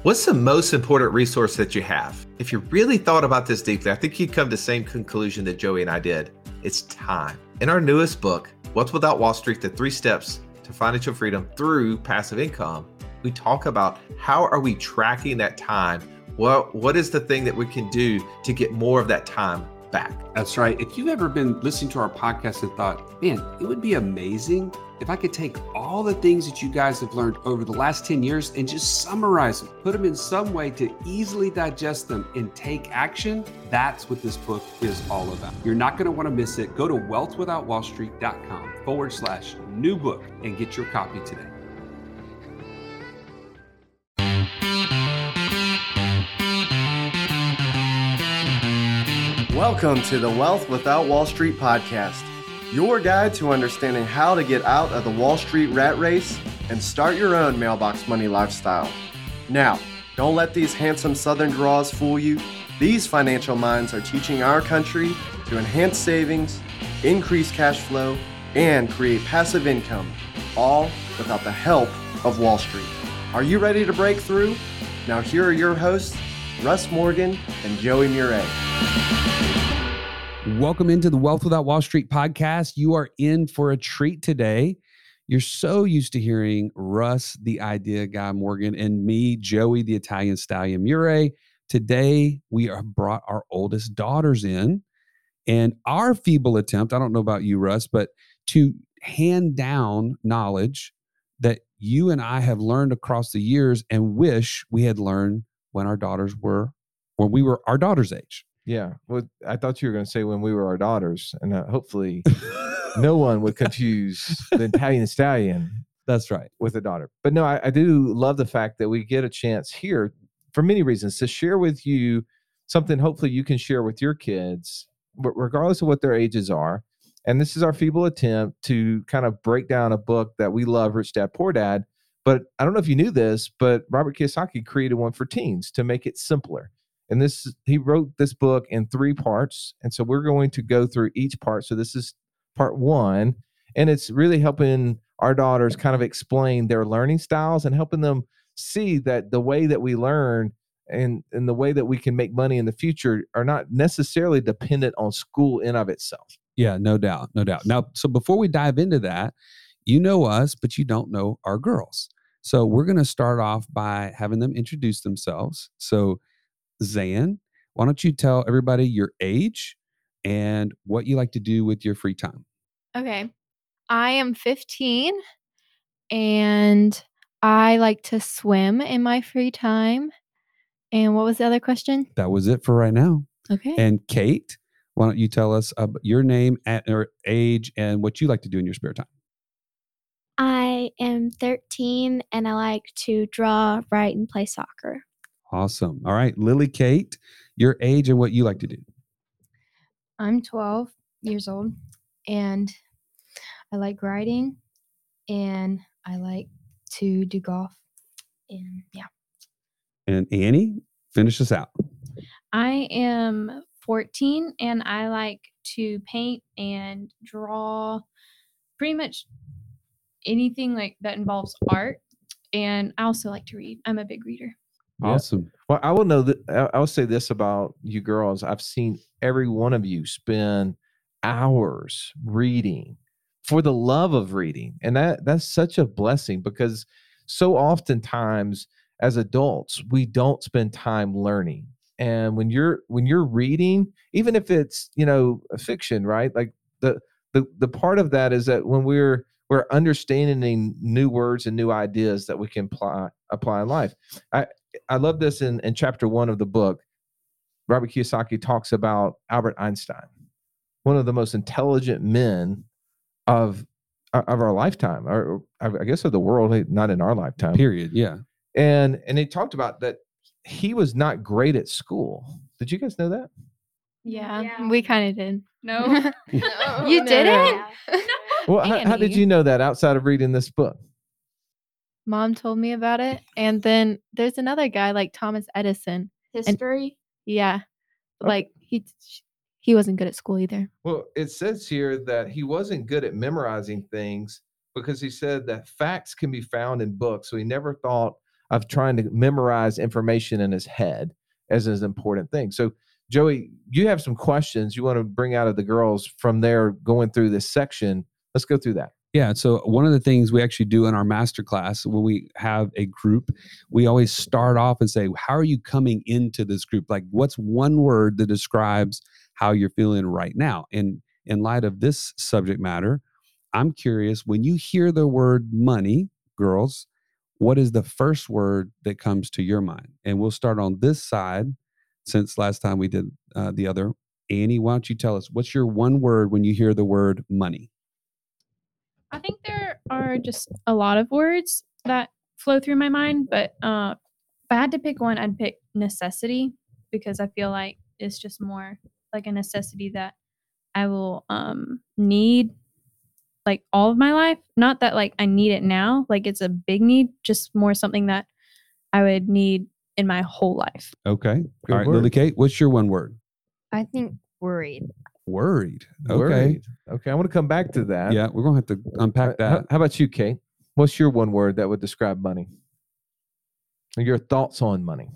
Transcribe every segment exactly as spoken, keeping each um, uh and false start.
What's the most important resource that you have? If you really thought about this deeply, I think you'd come to the same conclusion that Joey and I did. It's time. In our newest book, Wealth Without Wall Street, The Three Steps to Financial Freedom Through Passive Income, we talk about how are we tracking that time? Well, what is the thing that we can do to get more of that time back? That's right. If you've ever been listening to our podcast and thought, man, it would be amazing if I could take all the things that you guys have learned over the last ten years and just summarize them, put them in some way to easily digest them and take action, that's what this book is all about. You're not going to want to miss it. Go to wealthwithoutwallstreet.com forward slash new book and get your copy today. Welcome to the Wealth Without Wall Street podcast, your guide to understanding how to get out of the Wall Street rat race and start your own mailbox money lifestyle. Now, don't let these handsome Southern draws fool you. These financial minds are teaching our country to enhance savings, increase cash flow, and create passive income, all without the help of Wall Street. Are you ready to break through? Now here are your hosts, Russ Morgan and Joey Murray. Welcome into the Wealth Without Wall Street podcast. You are in for a treat today. You're so used to hearing Russ, the idea guy Morgan, and me, Joey, the Italian stallion Murray. Today, we have brought our oldest daughters in, and our feeble attempt, I don't know about you, Russ, but to hand down knowledge that you and I have learned across the years and wish we had learned when our daughters were, when we were our daughter's age. Yeah. Well, I thought you were going to say when we were our daughters, and uh, hopefully no one would confuse the Italian stallion. That's right. With a daughter. But no, I, I do love the fact that we get a chance here for many reasons to share with you something hopefully you can share with your kids, regardless of what their ages are. And this is our feeble attempt to kind of break down a book that we love, Rich Dad, Poor Dad. But I don't know if you knew this, but Robert Kiyosaki created one for teens to make it simpler. And this, he wrote this book in three parts. And so we're going to go through each part. So this is part one. And it's really helping our daughters kind of explain their learning styles and helping them see that the way that we learn and, and the way that we can make money in the future are not necessarily dependent on school in of itself. Yeah, no doubt. No doubt. Now, so before we dive into that, you know us, but you don't know our girls. So we're going to start off by having them introduce themselves. So Zan, why don't you tell everybody your age and what you like to do with your free time? Okay. I am fifteen and I like to swim in my free time. And what was the other question? That was it for right now. Okay. And Kate, why don't you tell us uh, your name at, or age and what you like to do in your spare time? I am thirteen and I like to draw, write, and play soccer. Awesome. All right. Lily Kate, your age and what you like to do. I'm twelve years old and I like riding and I like to do golf. And yeah. And Annie, finish us out. I am fourteen and I like to paint and draw, pretty much anything like that involves art. And I also like to read. I'm a big reader. Awesome. Yeah. Well, I will know that I will say this about you girls. I've seen every one of you spend hours reading for the love of reading. And that that's such a blessing because so oftentimes as adults, we don't spend time learning. And when you're when you're reading, even if it's, you know, a fiction, right? Like the the the part of that is that when we're we're understanding new words and new ideas that we can apply apply in life. I I love this in, in chapter one of the book. Robert Kiyosaki talks about Albert Einstein, one of the most intelligent men of, of our lifetime, or I guess of the world, not in our lifetime. Period. Yeah. And and he talked about that he was not great at school. Did you guys know that? Yeah, Yeah. we kind of did. No. No. You didn't? Yeah. Well, how, how did Annie. you know that outside of reading this book? Mom told me about it. And then there's another guy like Thomas Edison. History. Yeah. Okay. Like he he wasn't good at school either. Well, it says here that he wasn't good at memorizing things because he said that facts can be found in books. So he never thought of trying to memorize information in his head as an important thing. So, Joey, you have some questions you want to bring out of the girls from there going through this section. Let's go through that. Yeah. So one of the things we actually do in our masterclass when we have a group, we always start off and say, how are you coming into this group? Like, what's one word that describes how you're feeling right now? And in light of this subject matter, I'm curious, when you hear the word money, girls, what is the first word that comes to your mind? And we'll start on this side since last time we did uh, the other. Annie, why don't you tell us, what's your one word when you hear the word money? I think there are just a lot of words that flow through my mind, but uh, if I had to pick one, I'd pick necessity, because I feel like it's just more like a necessity that I will um, need like all of my life. Not that like I need it now, like it's a big need, just more something that I would need in my whole life. Okay. Good All right, word. Lily Kate, what's your one word? I think worried. Worried. Okay. Worried. Okay, I want to come back to that. Yeah, we're going to have to unpack Uh, How, that. how about you, Kate? What's your one word that would describe money? Your thoughts on money?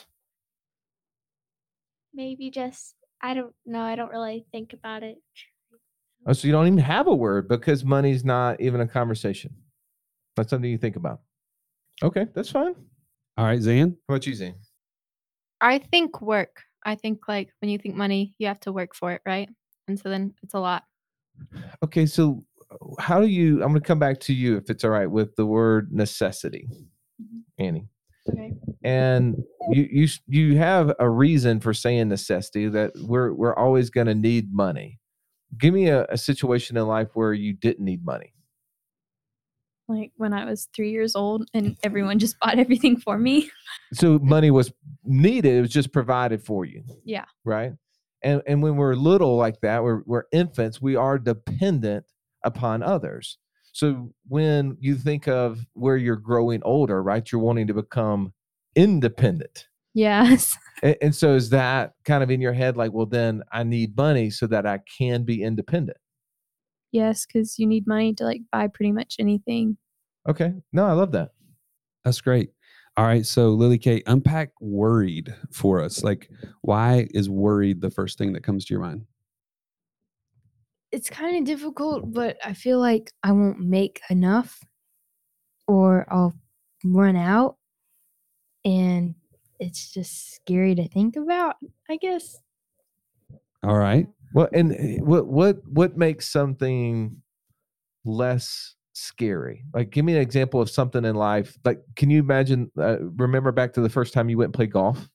Maybe just, I don't know. I don't really think about it. Oh, so you don't even have a word because money's not even a conversation. That's something you think about. Okay, that's fine. All right, Zan. How about you, Zane? I think work. I think like when you think money, you have to work for it, right? And so then it's a lot. Okay, so how do you, I'm going to come back to you if it's all right with the word necessity, Annie. Okay. And you you you have a reason for saying necessity, that we're we're always going to need money. Give me a, a situation in life where you didn't need money. Like when I was three years old and everyone just bought everything for me. So money was needed, it was just provided for you. Yeah. Right? And and when we're little like that, we're we're infants, we are dependent upon others. So when you think of where you're growing older, right, you're wanting to become independent. Yes. And, and so is that kind of in your head like, well, then I need money so that I can be independent? Yes, because you need money to like buy pretty much anything. Okay. No, I love that. That's great. All right, so Lily Kate, unpack worried for us. Like, why is worried the first thing that comes to your mind? It's kind of difficult, but I feel like I won't make enough or I'll run out. And it's just scary to think about, I guess. All right. Well, and eh, what what what makes something less scary? Like, give me an example of something in life. Like, can you imagine? Uh, remember back to the first time you went and played golf?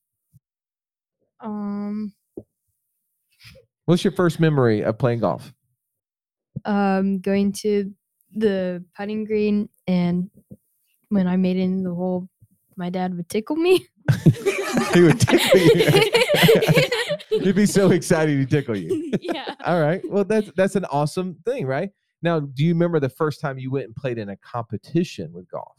Um, What's your first memory of playing golf? um, going to the putting green, and when I made it in the hole, my dad would tickle me. He would tickle you. He'd be so excited to tickle you. Yeah. All right. Well, that's that's an awesome thing, right? Now, do you remember the first time you went and played in a competition with golf?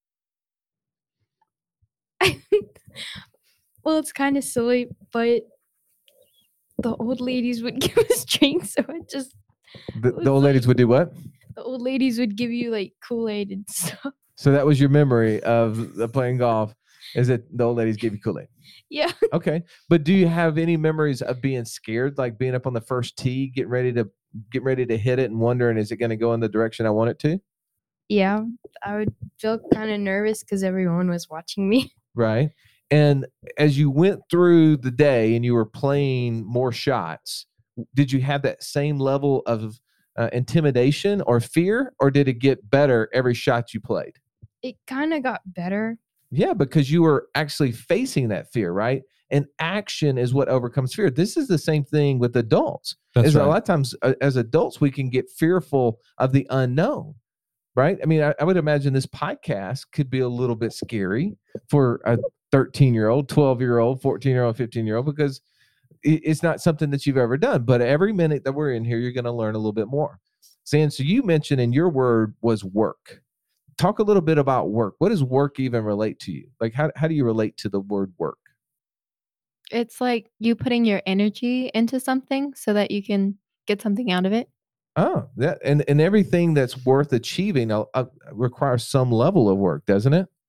Well, it's kind of silly, but the old ladies would give us drinks, so it just The, was the old ladies like- would do what? the old ladies would give you like Kool-Aid and stuff. So that was your memory of the playing golf, is that the old ladies gave you Kool-Aid? Yeah. Okay. But do you have any memories of being scared, like being up on the first tee, getting ready to get ready to hit it and wondering, is it going to go in the direction I want it to? Yeah, I would feel kind of nervous because everyone was watching me. Right. And as you went through the day and you were playing more shots, did you have that same level of uh, intimidation or fear, or did it get better every shot you played? It kind of got better. Yeah, because you were actually facing that fear, right? And action is what overcomes fear. This is the same thing with adults. That's is right. A lot of times uh, as adults, we can get fearful of the unknown, right? I mean, I, I would imagine this podcast could be a little bit scary for a thirteen-year-old, twelve-year-old, fourteen-year-old, fifteen-year-old, because it, it's not something that you've ever done. But every minute that we're in here, you're going to learn a little bit more. Sam, so you mentioned in your word was work. Talk a little bit about work. What does work even relate to you? Like, how, how do you relate to the word work? It's like you putting your energy into something so that you can get something out of it. Oh, that and, and everything that's worth achieving uh, uh, requires some level of work, doesn't it? Yeah.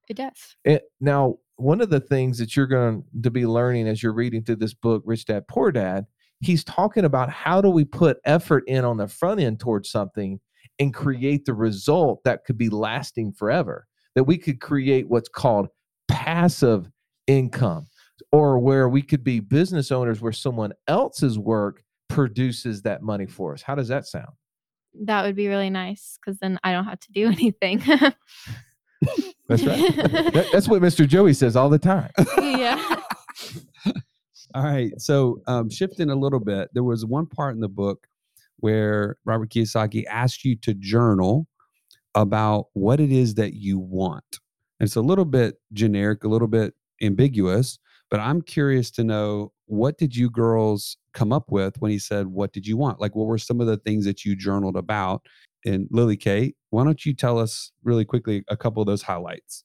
It does. It, now, one of the things that you're going to be learning as you're reading through this book, Rich Dad, Poor Dad, he's talking about how do we put effort in on the front end towards something and create the result that could be lasting forever, that we could create what's called passive income, or where we could be business owners where someone else's work produces that money for us. How does that sound? That would be really nice because then I don't have to do anything. That's right. That, that's what Mister Joey says all the time. Yeah. All right. So um, shifting a little bit, there was one part in the book where Robert Kiyosaki asked you to journal about what it is that you want. And it's a little bit generic, a little bit ambiguous, but I'm curious to know, what did you girls come up with when he said, what did you want? Like, what were some of the things that you journaled about? And Lily Kate, why don't you tell us really quickly a couple of those highlights?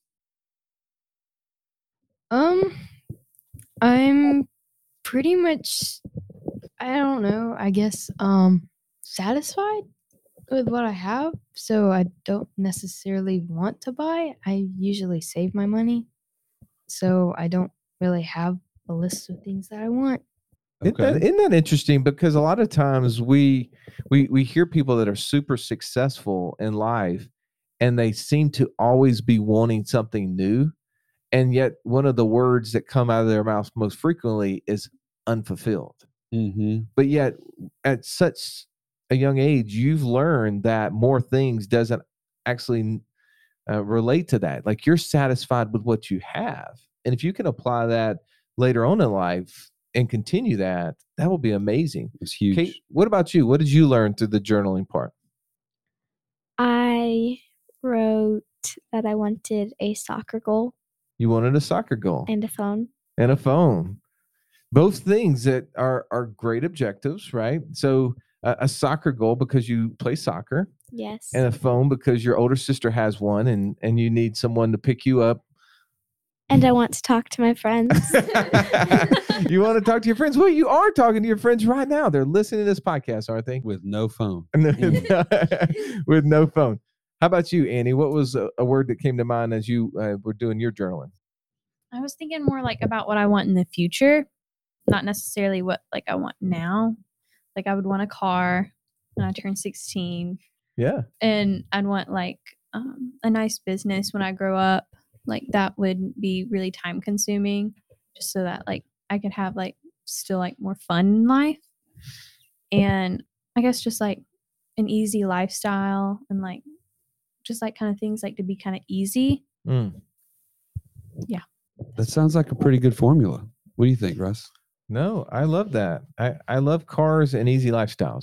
Um, I'm pretty much, I don't know, I guess, um, satisfied with what I have. So I don't necessarily want to buy. I usually save my money. So I don't really have a list of things that I want. Isn't, that, isn't that interesting? Because a lot of times we we we hear people that are super successful in life, and they seem to always be wanting something new, and yet one of the words that come out of their mouths most frequently is unfulfilled. Mm-hmm. But yet, at such a young age, you've learned that more things doesn't actually uh, relate to that. Like, you're satisfied with what you have, and if you can apply that later on in life and continue that, that will be amazing. It's huge. Kate, what about you? What did you learn through the journaling part? I wrote that I wanted a soccer goal You wanted a soccer goal and a phone. and a phone. Both things that are are great objectives, right? So uh, a soccer goal because you play soccer, Yes. and a phone because your older sister has one, and and you need someone to pick you up. And I want to talk to my friends. You want to talk to your friends? Well, you are talking to your friends right now. They're listening to this podcast, aren't they? With no phone. With no phone. How about you, Annie? What was a, a word that came to mind as you uh, were doing your journaling? I was thinking more like about what I want in the future, not necessarily what like I want now. Like, I would want a car when I turn sixteen, Yeah. and I'd want like um, a nice business when I grow up. Like, that would be really time consuming, just so that like I could have like still like more fun in life. And I guess just like an easy lifestyle, and like just like kind of things like to be kind of easy. Mm. Yeah. That sounds like a pretty good formula. What do you think, Russ? No, I love that. I, I love cars and easy lifestyles.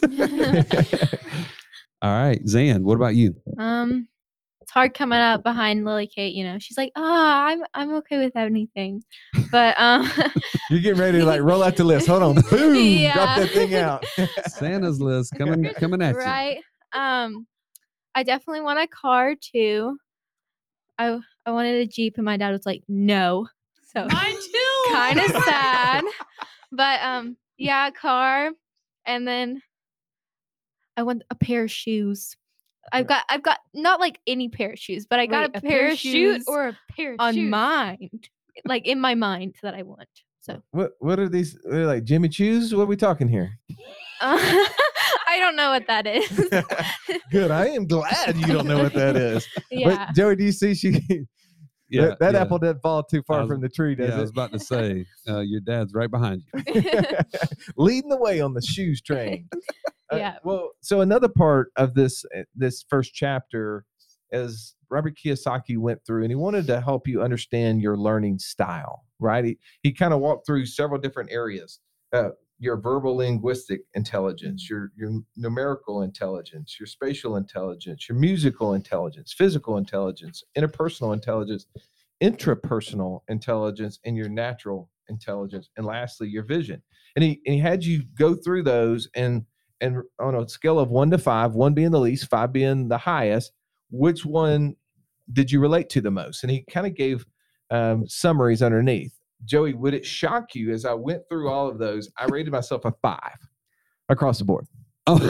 All right, Zan, what about you? Um, it's hard coming up behind Lily Kate. You know, she's like, ah, I'm I'm okay with anything, but um, You're getting ready to like roll out the list. Hold on, boom, Yeah. drop that thing out. Santa's list coming coming at you. right? Um, I definitely want a car too. I I wanted a Jeep, and my dad was like, no. So Mine too. kind of sad, but um, yeah, a car, and then I want a pair of shoes. I've got I've got not like any pair of shoes, but I got Wait, a, pair of shoes or a pair of on shoes? mind, like in my mind that I want. So What what are these? They're like Jimmy Choo's? What are we talking here? uh, I don't know what that is. Good. I am glad you don't know what that is. Yeah. But Joey, do you see she? Yeah, that that yeah. apple didn't fall too I far was- from the tree, does Yeah, I was it? about to say, uh, your dad's right behind you. Leading the way on the shoes train. Uh, Yeah. well, so another part of this uh, this first chapter is Robert Kiyosaki went through, and he wanted to help you understand your learning style, right? He he kind of walked through several different areas. Uh, your verbal linguistic intelligence, your your numerical intelligence, your spatial intelligence, your musical intelligence, physical intelligence, interpersonal intelligence, intrapersonal intelligence, and your natural intelligence, and lastly, your vision. And he and he had you go through those, and and on a scale of one to five, one being the least, five being the highest, which one did you relate to the most? And he kind of gave um, summaries underneath. Joey, would it shock you as I went through all of those? I rated myself a five across the board. Oh,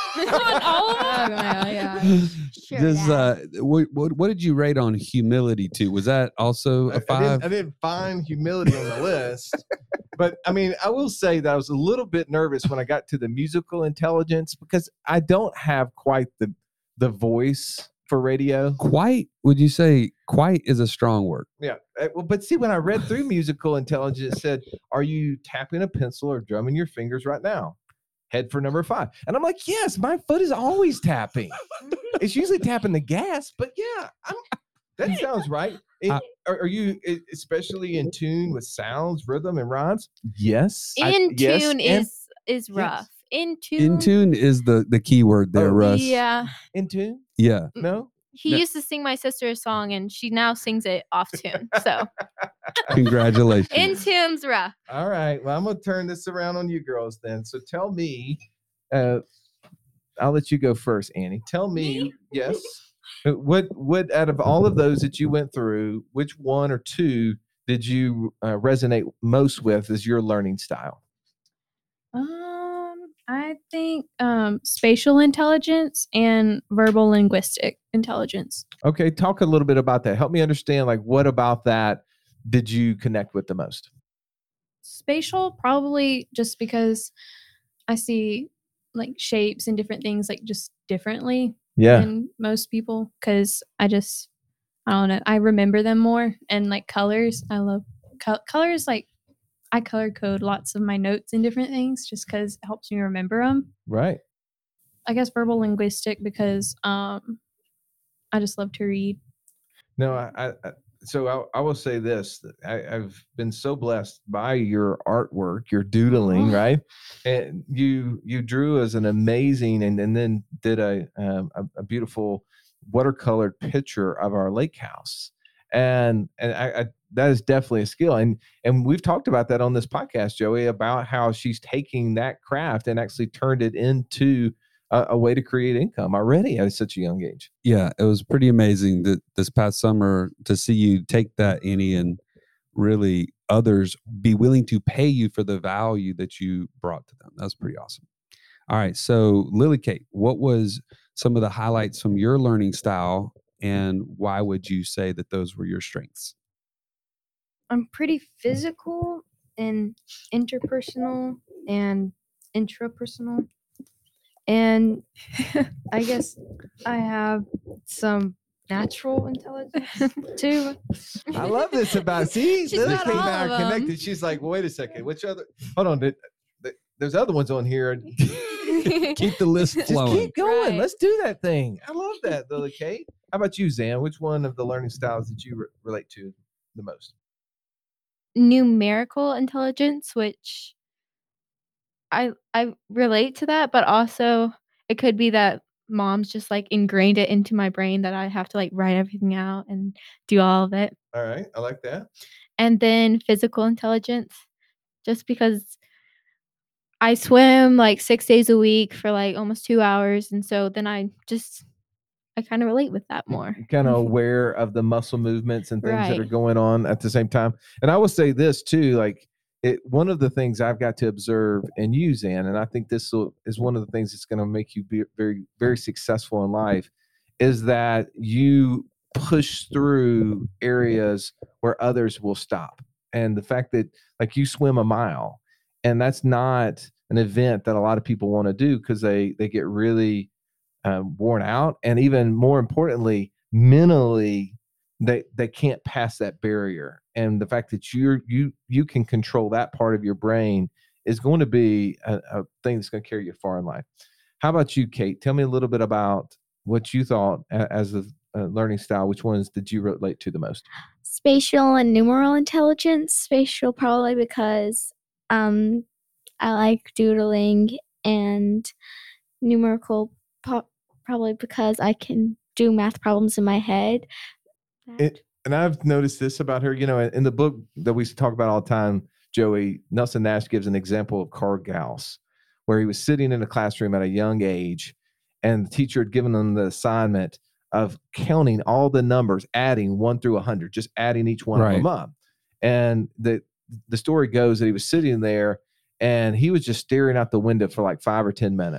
On all of them? Oh, yeah, yeah. Sure, Does, Dad. uh, what, what, what did you rate on humility too? Was that also I- a I didn't, five? I didn't find humility on the list, but I mean, I will say that I was a little bit nervous when I got to the musical intelligence because I don't have quite the the voice for radio. Quite, would you say quite is a strong word? Yeah, uh, well, but see, when I read through musical intelligence, it said, "Are you tapping a pencil or drumming your fingers right now?" Head for number five, and I'm like, "Yes, my foot is always tapping. It's usually tapping the gas, but yeah, I'm, that sounds right." It- I- are, are you e- especially in tune with sounds, rhythm, and rhymes? Yes. I- In yes, tune and is is yes. rough. In tune. In tune is the, the key word there, Oh, Russ. Yeah. in tune. Yeah. No. He No. used to sing my sister a song, and she now sings it off tune. So Congratulations. in tune's rough. All right. Well, I'm gonna turn this around on you girls then. So tell me, uh, I'll let you go first, Annie. Tell me, yes, uh, what what out of all of those that you went through, which one or two did you uh, resonate most with as your learning style? Um, I think um, spatial intelligence and verbal linguistic intelligence. Okay, talk a little bit about that. Help me understand, like, what about that did you connect with the most? Spatial, probably just because I see like shapes and different things like just differently Yeah. than most people. Because I just, I don't know, I remember them more. And like colors, I love co- colors. Like I color code lots of my notes and different things just because it helps me remember them. Right. I guess verbal linguistic because um, I just love to read. No, I, I I- so I, I will say this: that I, I've been so blessed by your artwork, your doodling, Oh. right? And you you drew as an amazing, and, and then did a, um, a a beautiful watercolored picture of our lake house, and and I, I that is definitely a skill, and and we've talked about that on this podcast, Joey, about how she's taking that craft and actually turned it into a, a way to create income already at such a young age. Yeah, it was pretty amazing that this past summer to see you take that, Annie, and really others be willing to pay you for the value that you brought to them. That was pretty awesome. All right, so Lily Kate, what was some of the highlights from your learning style, and why would you say that those were your strengths? I'm pretty physical and interpersonal and intrapersonal. And I guess I have some natural intelligence too. I love this about see She's Lily got Kate and all I of are 'em. connected. She's like, well, wait a second, which other? Hold on, did, th- there's other ones on here. Keep the list Just flowing. keep going. Right. Let's do that thing. I love that, Lily Kate. How about you, Zan? Which one of the learning styles did you re- relate to the most? Numerical intelligence, which I I relate to that, but also it could be that mom's just like ingrained it into my brain that I have to like write everything out and do all of it. All right, I like that. And then physical intelligence, just because I swim like six days a week for like almost two hours, and so then I just I kind of relate with that more. Kind of aware of the muscle movements and things that are Right. going on at the same time. And I will say this too, like it, one of the things I've got to observe and use, Ann, and I think this will, is one of the things that's going to make you be very, very successful in life, is that you push through areas where others will stop. And the fact that like you swim a mile, and that's not an event that a lot of people want to do because they they get really um, worn out, and even more importantly, mentally, they they can't pass that barrier. And the fact that you're you you can control that part of your brain is going to be a, a thing that's going to carry you far in life. How about you, Kate? Tell me a little bit about what you thought a- as a, a learning style. Which ones did you relate to the most? Spatial and numeral intelligence. Spatial probably because um I like doodling, and numerical po- probably because I can do math problems in my head. That- It, and I've noticed this about her. You know, in the book that we talk about all the time, Joey, Nelson Nash gives an example of Carl Gauss, where he was sitting in a classroom at a young age, and the teacher had given them the assignment of counting all the numbers, adding one through a hundred, just adding each one of Right. them up. And the the story goes that he was sitting there and he was just staring out the window for like five or ten minutes.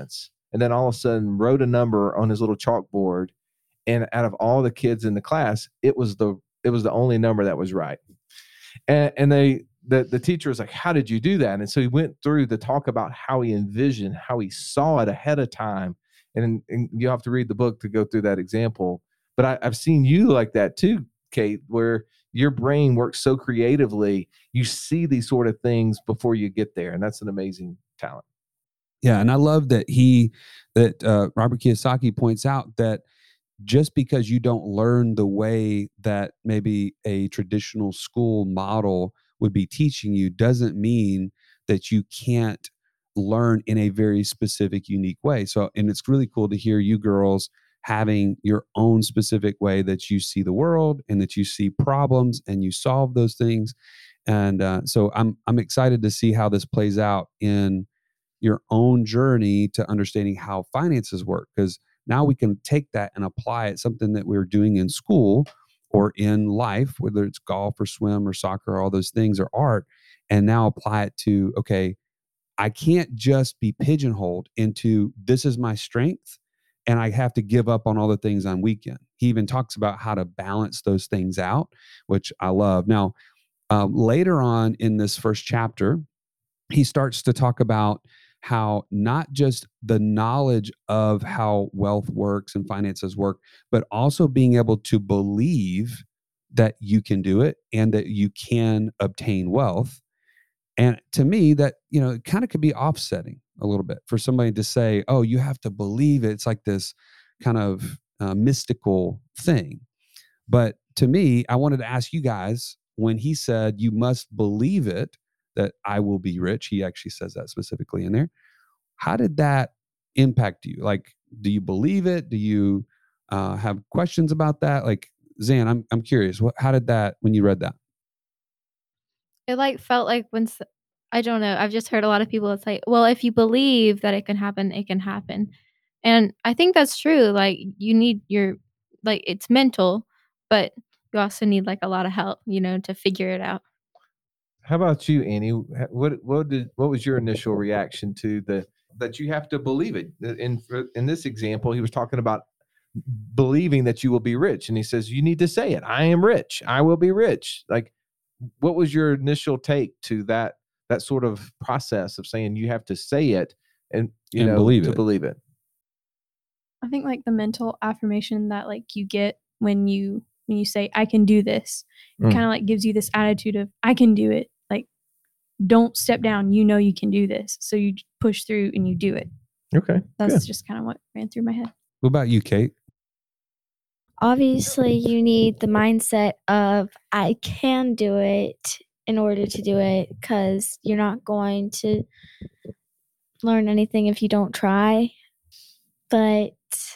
and then all of a sudden wrote a number on his little chalkboard. And out of all the kids in the class, it was the it was the only number that was right. And, and they the, the teacher was like, how did you do that? And so he went through the talk about how he envisioned, how he saw it ahead of time. And, and you have to read the book to go through that example. But I, I've seen you like that too, Kate, where your brain works so creatively. You see these sort of things before you get there. And that's an amazing talent. Yeah. And I love that he, that uh, Robert Kiyosaki points out that just because you don't learn the way that maybe a traditional school model would be teaching you doesn't mean that you can't learn in a very specific, unique way. So, and it's really cool to hear you girls having your own specific way that you see the world and that you see problems and you solve those things. And uh, so I'm I'm excited to see how this plays out in your own journey to understanding how finances work, because now we can take that and apply it, something that we're doing in school or in life, whether it's golf or swim or soccer, or all those things, or art, and now apply it to, okay, I can't just be pigeonholed into this is my strength and I have to give up on all the things I'm weak in. He even talks about how to balance those things out, which I love. Now, um, later on in this first chapter, he starts to talk about how not just the knowledge of how wealth works and finances work, but also being able to believe that you can do it and that you can obtain wealth. And to me, that, you know, it kind of could be offsetting a little bit for somebody to say, oh, you have to believe it. It's like this kind of uh, mystical thing. But to me, I wanted to ask you guys, when he said, you must believe it, that I will be rich. He actually says that specifically in there. How did that impact you? Like, do you believe it? Do you uh, have questions about that? Like, Zan, I'm I'm curious. What, how did that, when you read that? It like felt like when s- I don't know. I've just heard a lot of people say, "Well, if you believe that it can happen, it can happen," and I think that's true. Like you need your like it's mental, but you also need like a lot of help, you know, to figure it out. How about you, Annie? What what did what was your initial reaction to the that you have to believe it? In in this example, he was talking about believing that you will be rich, and he says you need to say it. I am rich. I will be rich. Like, what was your initial take to that that sort of process of saying you have to say it and you And know believe to it. believe it? I think like the mental affirmation that like you get when you when you say I can do this, it Mm. kind of like gives you this attitude of I can do it. Like don't step down. You know you can do this, so you push through and you do it. Okay, That's good. just kind of what ran through my head. What about you, Kate? Obviously, you need the mindset of I can do it in order to do it, because you're not going to learn anything if you don't try. But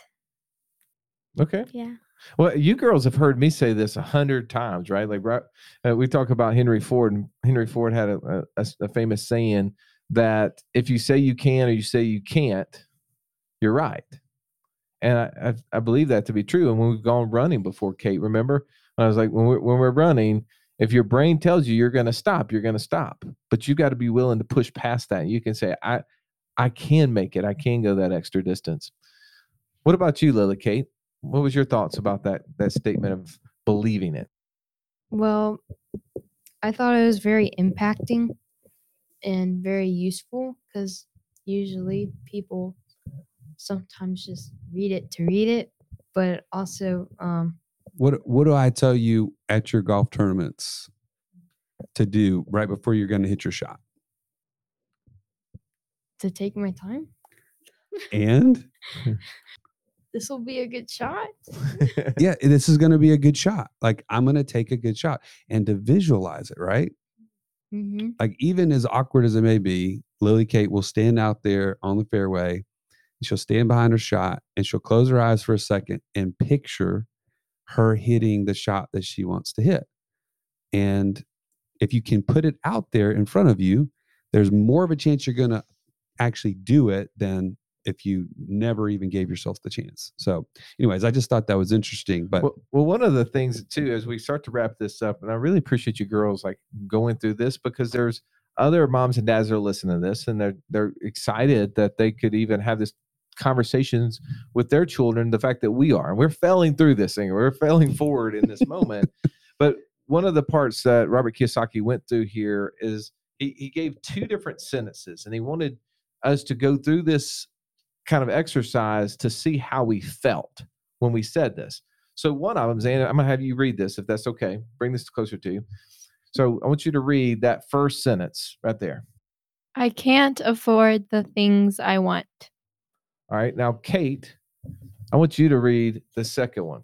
Okay. yeah. Well, you girls have heard me say this a hundred times, right? Like, right, uh, we talk about Henry Ford, and Henry Ford had a, a, a famous saying that if you say you can or you say you can't, you're right. And I, I, I believe that to be true. And when we've gone running before, Kate, remember, I was like, when we're, when we're running, if your brain tells you you're going to stop, you're going to stop. But you got to be willing to push past that. You can say, I, I can make it. I can go that extra distance. What about you, Lily Kate? What was your thoughts about that that statement of believing it? Well, I thought it was very impacting and very useful, because usually people sometimes just read it to read it, but also um, What what do I tell you at your golf tournaments to do right before you're going to hit your shot? to take my time. And This will be a good shot. yeah, this is going to be a good shot. Like, I'm going to take a good shot, and to visualize it, right? Mm-hmm. Like, even as awkward as it may be, Lily Kate will stand out there on the fairway, and she'll stand behind her shot, and she'll close her eyes for a second and picture her hitting the shot that she wants to hit. And if you can put it out there in front of you, there's more of a chance you're going to actually do it than if you never even gave yourself the chance. So anyways, I just thought that was interesting. But well, well, one of the things too, as we start to wrap this up, and I really appreciate you girls like going through this, because there's other moms and dads that are listening to this, and they're they're excited that they could even have this conversations with their children, the fact that we are. We're failing through this thing. We're failing forward in this moment. But one of the parts that Robert Kiyosaki went through here is he, he gave two different sentences, and he wanted us to go through this kind of exercise to see how we felt when we said this. So one of them, Zan, I'm going to have you read this, if that's okay. Bring this closer to you. So I want you to read that first sentence right there. I can't afford the things I want. All right. Now, Kate, I want you to read the second one.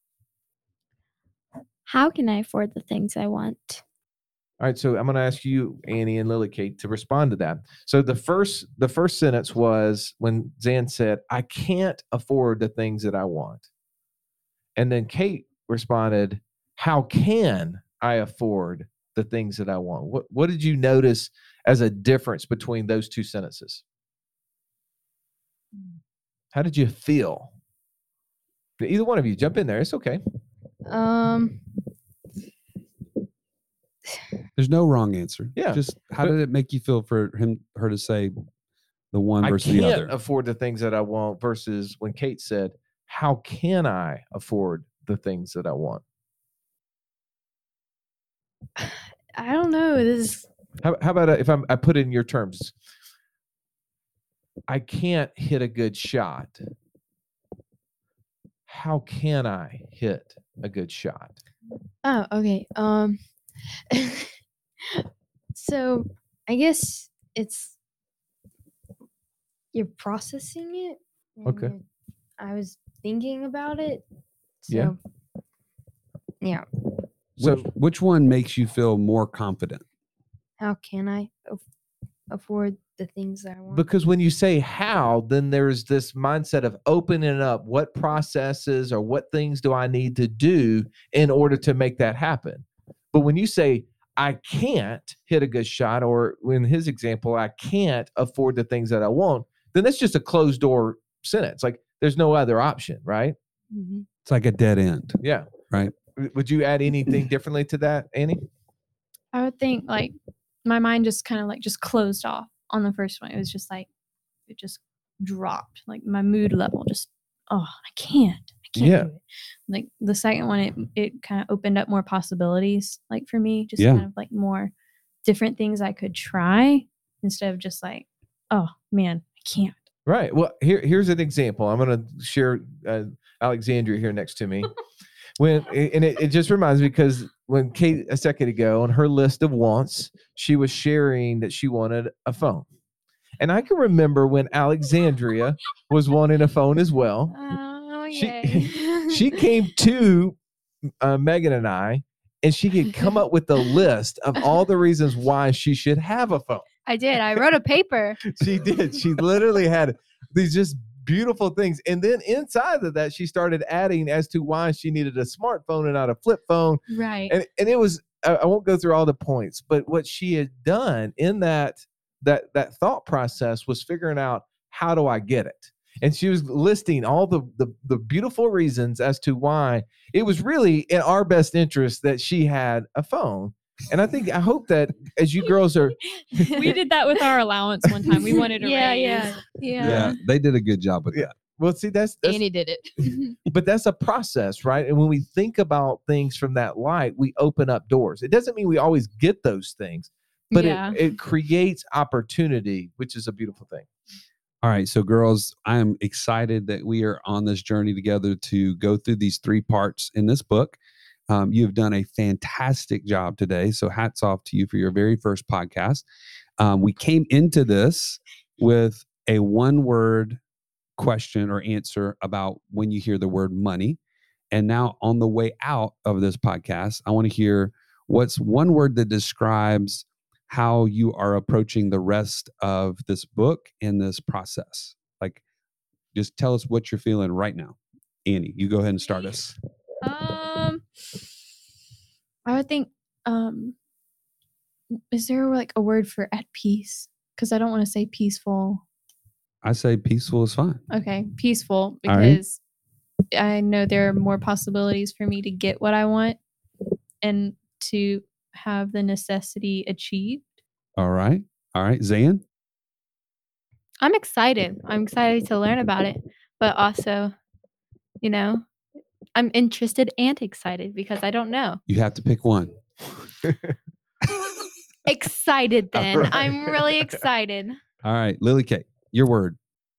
How can I afford the things I want? All right. So I'm going to ask you, Annie and Lily Kate, to respond to that. So the first the first sentence was when Zan said, I can't afford the things that I want. And then Kate responded, how can I afford the things that I want? What what did you notice as a difference between those two sentences? How did you feel? Either one of you, jump in there. It's okay. Um, There's no wrong answer. Yeah, Just how but- did it make you feel for him, her to say the one I versus the can't other? afford the things that I want versus when Kate said, how can I afford the things that I want? I don't know. This How, how about uh, if I'm, I put it in your terms? I can't hit a good shot. How can I hit a good shot? Oh, okay. Um, so I guess it's you're processing it. Okay. and I was thinking about it. So, Yeah. Yeah. So which, which one makes you feel more confident? How can I af- afford the things that I want? because when you say how, then there's this mindset of opening up what processes or what things do I need to do in order to make that happen. But when you say, I can't hit a good shot, or in his example, I can't afford the things that I want, then that's just a closed door sentence. Like there's no other option, right? Mhm. It's like a dead end. Yeah. Right. W- Would you add anything differently to that, Annie? I would think like my mind just kind of like just closed off on the first one. It was just like it just dropped. Like my mood level just oh I can't. I can't Yeah. do it. Like the second one it it kind of opened up more possibilities like for me. Just Yeah. kind of like more different things I could try instead of just like, oh man, I can't. Right. Well, here here's an example. I'm going to share uh, Alexandria here next to me. When and it, it just reminds me because when Kate a second ago on her list of wants, she was sharing that she wanted a phone. And I can remember when Alexandria was wanting a phone as well. Oh She- yay. She came to uh, Megan and I, and she could come up with a list of all the reasons why she should have a phone. I did. I wrote a paper. She did. She literally had these just beautiful things. And then inside of that, she started adding as to why she needed a smartphone and not a flip phone. Right. And and it was I, I won't go through all the points, but what she had done in that that that thought process was figuring out how do I get it? And she was listing all the, the the beautiful reasons as to why it was really in our best interest that she had a phone. And I think I hope that as you girls are We did that with our allowance one time. We wanted a Yeah, raise. yeah. Yeah. Yeah. They did a good job with Yeah. that. well, see, that's, that's Annie did it. but that's a process, right? And when we think about things from that light, we open up doors. It doesn't mean we always get those things, but Yeah. it, it creates opportunity, which is a beautiful thing. All right. So, girls, I am excited that we are on this journey together to go through these three parts in this book. Um, you have done a fantastic job today. So, hats off to you for your very first podcast. Um, we came into this with a one word question or answer about when you hear the word money. And now, on the way out of this podcast, I want to hear what's one word that describes how you are approaching the rest of this book and this process. Like, just tell us what you're feeling right now. Annie, you go ahead and start us. Um, I would think. Um, is there like a word for at peace? Because I don't want to say peaceful. I say peaceful is fine. Okay, peaceful All right. because I know there are more possibilities for me to get what I want and to have the necessity achieved. All right. All right. Zan? I'm excited. I'm excited to learn about it, but also, you know, I'm interested and excited because I don't know. You have to pick one. Excited All then. right. I'm really excited. All right, Lily Kate, your word.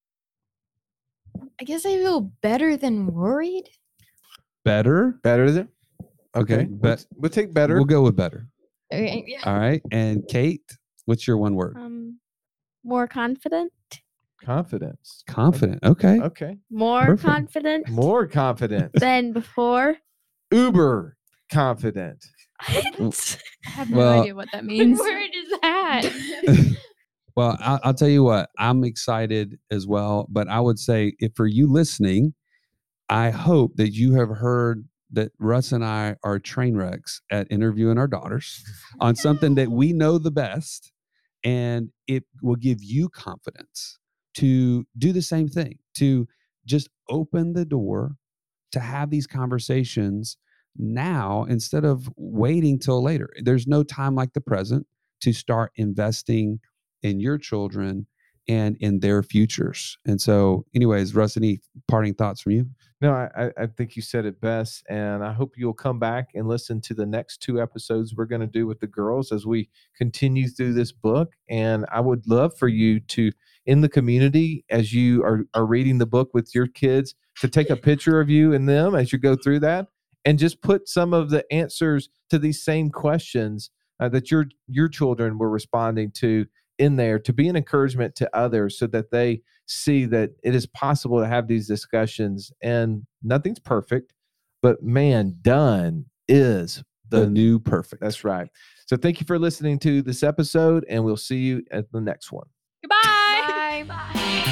I guess I feel better than worried. Better. Better is it? Okay, Okay. We'll, bet- we'll take better. We'll go with better. Okay, yeah. All right, and Kate, what's your one word? Um, more confident. Confidence. Confident. Okay. Okay. More Perfect. confident More confidence. than before. Uber confident. I have no Well- idea what that means. What word is that? Well, I'll, I'll tell you what, I'm excited as well. But I would say, if for you listening, I hope that you have heard that Russ and I are train wrecks at interviewing our daughters on something that we know the best, and it will give you confidence to do the same thing, to just open the door to have these conversations now instead of waiting till later. There's no time like the present to start investing in your children and in their futures. And so, anyways, Russ, any parting thoughts from you? No, I, I- I think you said it best. And I hope you'll come back and listen to the next two episodes we're going to do with the girls as we continue through this book. And I would love for you to, in the community, as you are, are reading the book with your kids, to take a picture of you and them as you go through that and just put some of the answers to these same questions uh, that your your children were responding to in there, to be an encouragement to others so that they see that it is possible to have these discussions. And nothing's perfect, but man, done is The, the new perfect. That's right. So thank you for listening to this episode, and we'll see you at the next one. Goodbye. Bye.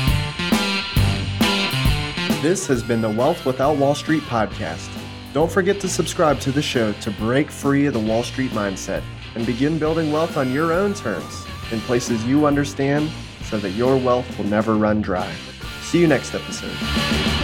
This has been the Wealth Without Wall Street podcast. Don't forget to subscribe to the show to break free of the Wall Street mindset and begin building wealth on your own terms in places you understand so that your wealth will never run dry. See you next episode.